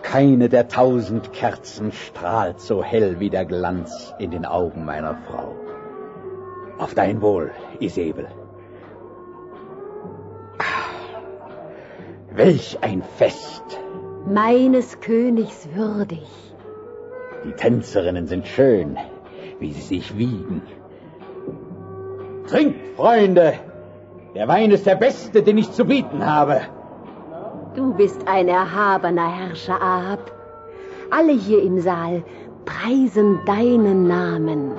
Keine der 1000 Kerzen strahlt so hell wie der Glanz in den Augen meiner Frau. Auf dein Wohl, Isebel. Welch ein Fest! Meines Königs würdig. Die Tänzerinnen sind schön, wie sie sich wiegen. Trinkt, Freunde! Der Wein ist der beste, den ich zu bieten habe. Du bist ein erhabener Herrscher, Ahab. Alle hier im Saal preisen deinen Namen.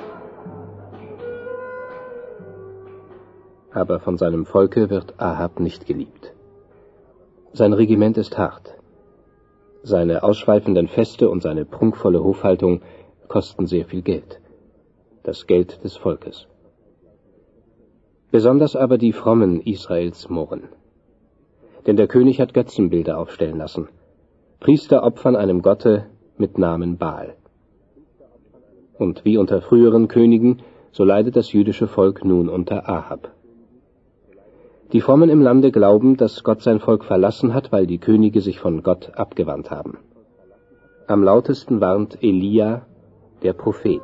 Aber von seinem Volke wird Ahab nicht geliebt. Sein Regiment ist hart. Seine ausschweifenden Feste und seine prunkvolle Hofhaltung kosten sehr viel Geld. Das Geld des Volkes. Besonders aber die Frommen Israels murren. Denn der König hat Götzenbilder aufstellen lassen. Priester opfern einem Gotte mit Namen Baal. Und wie unter früheren Königen, so leidet das jüdische Volk nun unter Ahab. Die Frommen im Lande glauben, dass Gott sein Volk verlassen hat, weil die Könige sich von Gott abgewandt haben. Am lautesten warnt Elia, der Prophet.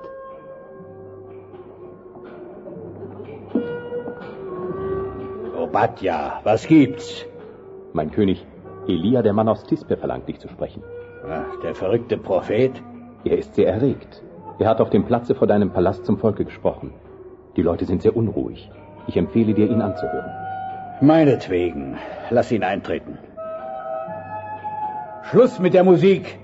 Obadja, was gibt's? Mein König, Elia, der Mann aus Tispe, verlangt dich zu sprechen. Ach, der verrückte Prophet? Er ist sehr erregt. Er hat auf dem Platze vor deinem Palast zum Volke gesprochen. Die Leute sind sehr unruhig. Ich empfehle dir, ihn anzuhören. Meinetwegen, lass ihn eintreten. Schluss mit der Musik.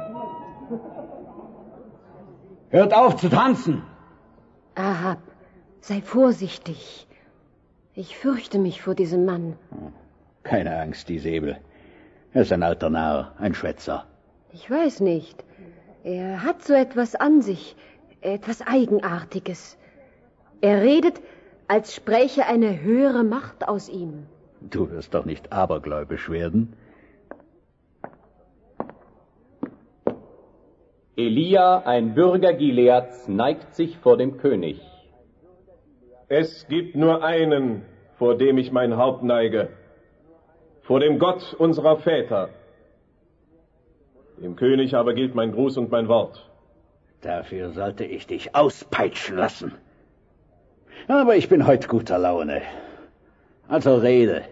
Hört auf zu tanzen. Ahab, sei vorsichtig. Ich fürchte mich vor diesem Mann. Keine Angst, Isebel. Er ist ein alter Narr, ein Schwätzer. Ich weiß nicht. Er hat so etwas an sich, etwas Eigenartiges. Er redet, als spräche eine höhere Macht aus ihm. Du wirst doch nicht abergläubisch werden. Elia, ein Bürger Gileads, neigt sich vor dem König. Es gibt nur einen, vor dem ich mein Haupt neige. Vor dem Gott unserer Väter. Dem König aber gilt mein Gruß und mein Wort. Dafür sollte ich dich auspeitschen lassen. Aber ich bin heute guter Laune. Also rede.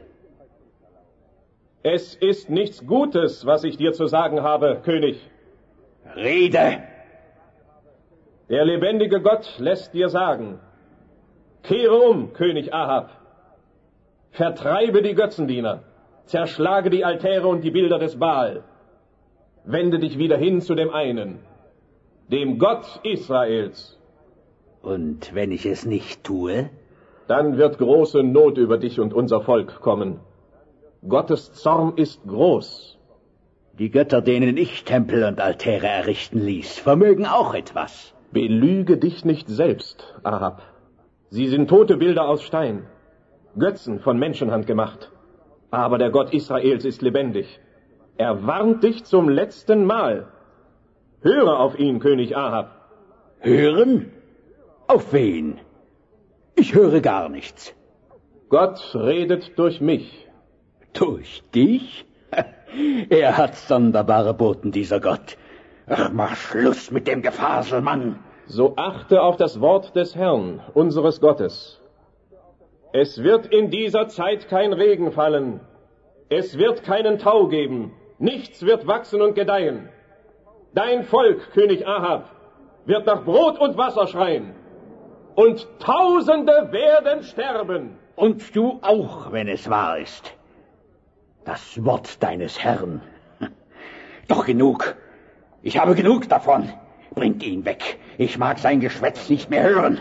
Es ist nichts Gutes, was ich dir zu sagen habe, König. Rede! Der lebendige Gott lässt dir sagen: Kehre um, König Ahab. Vertreibe die Götzendiener. Zerschlage die Altäre und die Bilder des Baal. Wende dich wieder hin zu dem einen, dem Gott Israels. Und wenn ich es nicht tue? Dann wird große Not über dich und unser Volk kommen. Gottes Zorn ist groß. Die Götter, denen ich Tempel und Altäre errichten ließ, vermögen auch etwas. Belüge dich nicht selbst, Ahab. Sie sind tote Bilder aus Stein, Götzen von Menschenhand gemacht. Aber der Gott Israels ist lebendig. Er warnt dich zum letzten Mal. Höre auf ihn, König Ahab. Hören? Auf wen? Ich höre gar nichts. Gott redet durch mich. Durch dich? Er hat sonderbare Boten, dieser Gott. Ach, mach Schluss mit dem Gefasel, Mann. So achte auf das Wort des Herrn, unseres Gottes. Es wird in dieser Zeit kein Regen fallen. Es wird keinen Tau geben. Nichts wird wachsen und gedeihen. Dein Volk, König Ahab, wird nach Brot und Wasser schreien. Und Tausende werden sterben. Und du auch, wenn es wahr ist. Das Wort deines Herrn. Doch genug. Ich habe genug davon. Bringt ihn weg. Ich mag sein Geschwätz nicht mehr hören.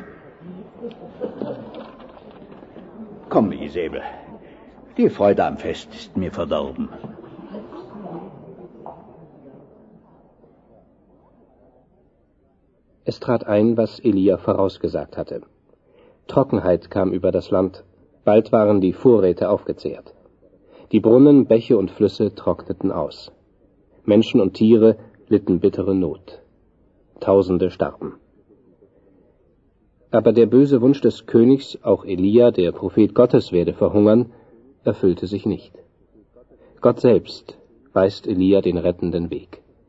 Komm, Isebel. Die Freude am Fest ist mir verdorben. Es trat ein, was Elia vorausgesagt hatte. Trockenheit kam über das Land, bald waren die Vorräte aufgezehrt. Die Brunnen, Bäche und Flüsse trockneten aus. Menschen und Tiere litten bittere Not. Tausende starben. Aber der böse Wunsch des Königs, auch Elia, der Prophet Gottes, werde verhungern, erfüllte sich nicht. Gott selbst weist Elia den rettenden Weg.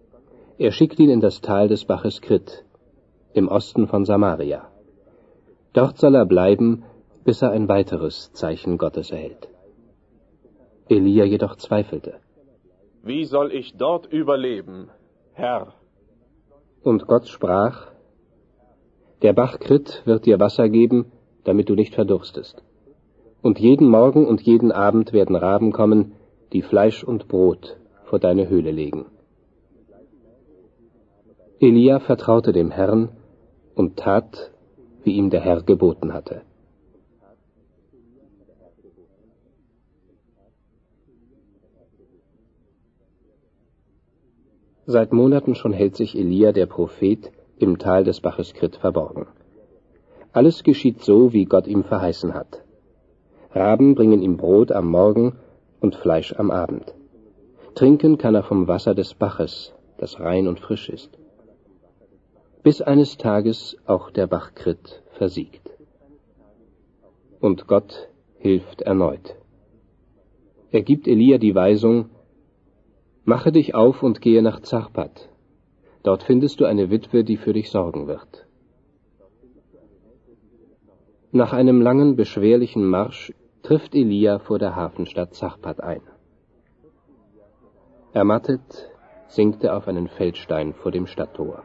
Er schickt ihn in das Tal des Baches Krit, im Osten von Samaria. Dort soll er bleiben, bis er ein weiteres Zeichen Gottes erhält. Elia jedoch zweifelte. Wie soll ich dort überleben, Herr? Und Gott sprach: Der Bach Krit wird dir Wasser geben, damit du nicht verdurstest. Und jeden Morgen und jeden Abend werden Raben kommen, die Fleisch und Brot vor deine Höhle legen. Elia vertraute dem Herrn und tat, wie ihm der Herr geboten hatte. Seit Monaten schon hält sich Elia, der Prophet, im Tal des Baches Krit verborgen. Alles geschieht so, wie Gott ihm verheißen hat. Raben bringen ihm Brot am Morgen und Fleisch am Abend. Trinken kann er vom Wasser des Baches, das rein und frisch ist. Bis eines Tages auch der Bach Krit versiegt. Und Gott hilft erneut. Er gibt Elia die Weisung: Mache dich auf und gehe nach Zarpat. Dort findest du eine Witwe, die für dich sorgen wird. Nach einem langen, beschwerlichen Marsch trifft Elia vor der Hafenstadt Zarpat ein. Ermattet sinkt er auf einen Feldstein vor dem Stadttor.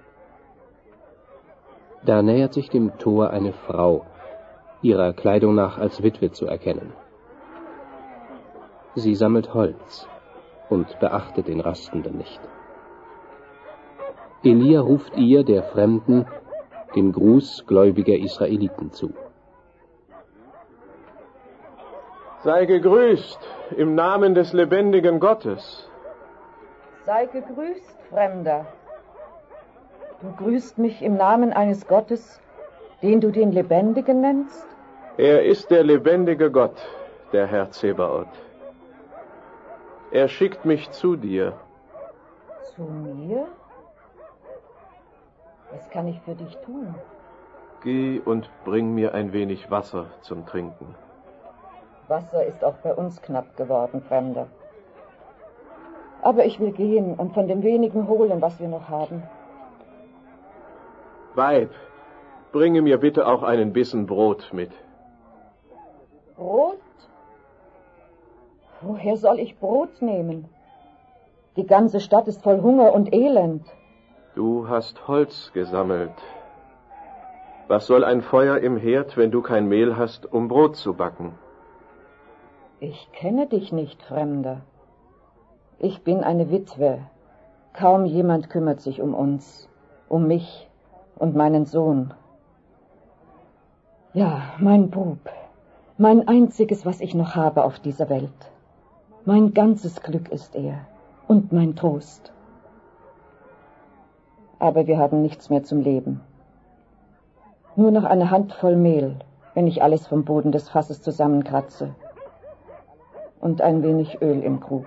Da nähert sich dem Tor eine Frau, ihrer Kleidung nach als Witwe zu erkennen. Sie sammelt Holz und beachtet den Rastenden nicht. Elia ruft ihr, der Fremden, den Gruß gläubiger Israeliten zu. Sei gegrüßt im Namen des lebendigen Gottes. Sei gegrüßt, Fremder. Du grüßt mich im Namen eines Gottes, den du den Lebendigen nennst? Er ist der lebendige Gott, der Herr Zebaoth. Er schickt mich zu dir. Zu mir? Was kann ich für dich tun? Geh und bring mir ein wenig Wasser zum Trinken. Wasser ist auch bei uns knapp geworden, Fremder. Aber ich will gehen und von dem wenigen holen, was wir noch haben. Weib, bringe mir bitte auch einen Bissen Brot mit. Brot? Woher soll ich Brot nehmen? Die ganze Stadt ist voll Hunger und Elend. Du hast Holz gesammelt. Was soll ein Feuer im Herd, wenn du kein Mehl hast, um Brot zu backen? Ich kenne dich nicht, Fremder. Ich bin eine Witwe. Kaum jemand kümmert sich um uns, um mich und meinen Sohn. Ja, mein Bub, mein einziges, was ich noch habe auf dieser Welt. Mein ganzes Glück ist er und mein Trost. Aber wir haben nichts mehr zum Leben. Nur noch eine Handvoll Mehl, wenn ich alles vom Boden des Fasses zusammenkratze. Und ein wenig Öl im Krug.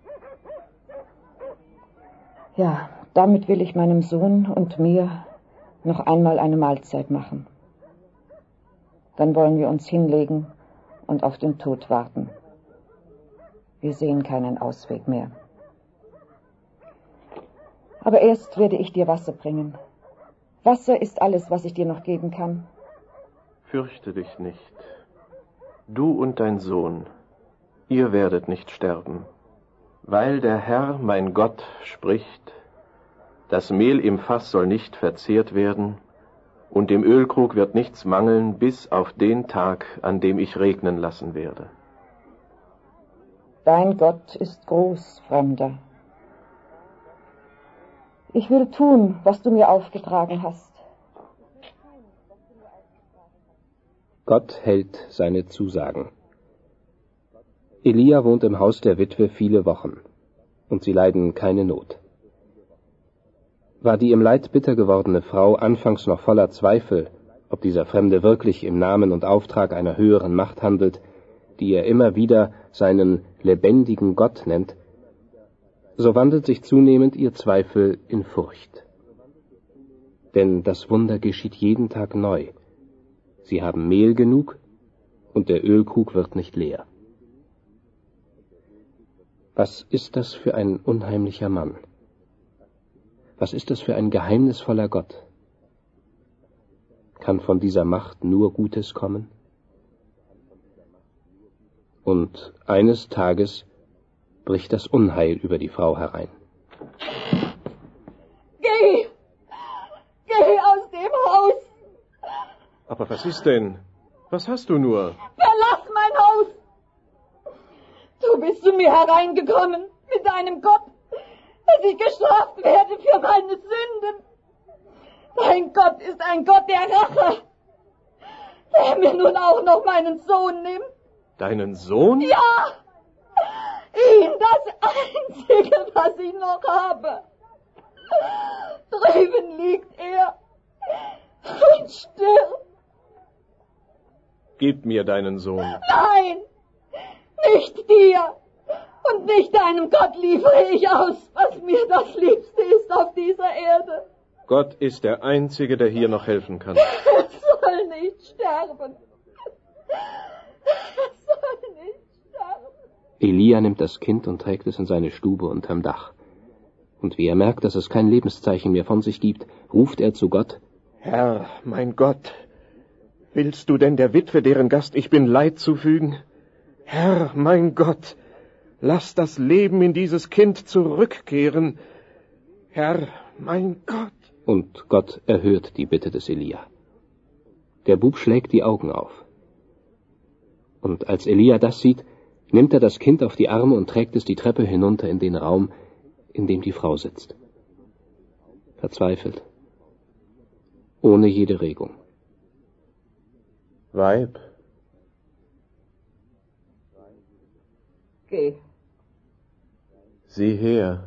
Ja, damit will ich meinem Sohn und mir noch einmal eine Mahlzeit machen. Dann wollen wir uns hinlegen und auf den Tod warten. Wir sehen keinen Ausweg mehr. Aber erst werde ich dir Wasser bringen. Wasser ist alles, was ich dir noch geben kann. Fürchte dich nicht. Du und dein Sohn, ihr werdet nicht sterben, weil der Herr, mein Gott, spricht: Das Mehl im Fass soll nicht verzehrt werden, und dem Ölkrug wird nichts mangeln, bis auf den Tag, an dem ich regnen lassen werde. Dein Gott ist groß, Fremder. Ich will tun, was du mir aufgetragen hast. Gott hält seine Zusagen. Elia wohnt im Haus der Witwe viele Wochen, und sie leiden keine Not. War die im Leid bitter gewordene Frau anfangs noch voller Zweifel, ob dieser Fremde wirklich im Namen und Auftrag einer höheren Macht handelt, die er immer wieder seinen lebendigen Gott nennt, so wandelt sich zunehmend ihr Zweifel in Furcht. Denn das Wunder geschieht jeden Tag neu. Sie haben Mehl genug und der Ölkrug wird nicht leer. Was ist das für ein unheimlicher Mann? Was ist das für ein geheimnisvoller Gott? Kann von dieser Macht nur Gutes kommen? Und eines Tages bricht das Unheil über die Frau herein. Geh! Geh aus dem Haus! Aber was ist denn? Was hast du nur? Verlass mein Haus! Du bist zu mir hereingekommen mit einem Gott, dass ich gestraft werde für meine Sünden. Dein Gott ist ein Gott der Rache, der mir nun auch noch meinen Sohn nimmt. Deinen Sohn? Ja! Ihn, das Einzige, was ich noch habe. Drüben liegt er und stirbt. Gib mir deinen Sohn. Nein, nicht dir und nicht deinem Gott liefere ich aus, was mir das Liebste ist auf dieser Erde. Gott ist der Einzige, der hier noch helfen kann. Er soll nicht sterben. Er soll nicht sterben. Elia nimmt das Kind und trägt es in seine Stube unterm Dach. Und wie er merkt, dass es kein Lebenszeichen mehr von sich gibt, ruft er zu Gott: Herr, mein Gott, willst du denn der Witwe, deren Gast ich bin, Leid zufügen? Herr, mein Gott, lass das Leben in dieses Kind zurückkehren. Herr, mein Gott. Und Gott erhört die Bitte des Elia. Der Bub schlägt die Augen auf. Und als Elia das sieht, nimmt er das Kind auf die Arme und trägt es die Treppe hinunter in den Raum, in dem die Frau sitzt. Verzweifelt. Ohne jede Regung. Weib. Geh. Sieh her.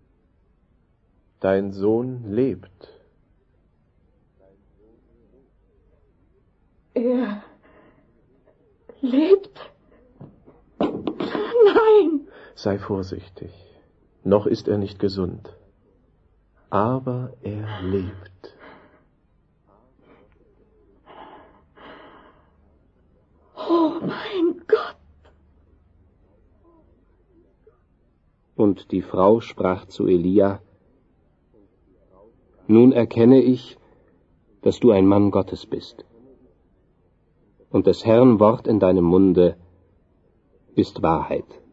Dein Sohn lebt. Er lebt? Nein! Sei vorsichtig. Noch ist er nicht gesund. Aber er lebt. Oh mein Gott! Und die Frau sprach zu Elia: Nun erkenne ich, dass du ein Mann Gottes bist. Und des Herrn Wort in deinem Munde ist Wahrheit.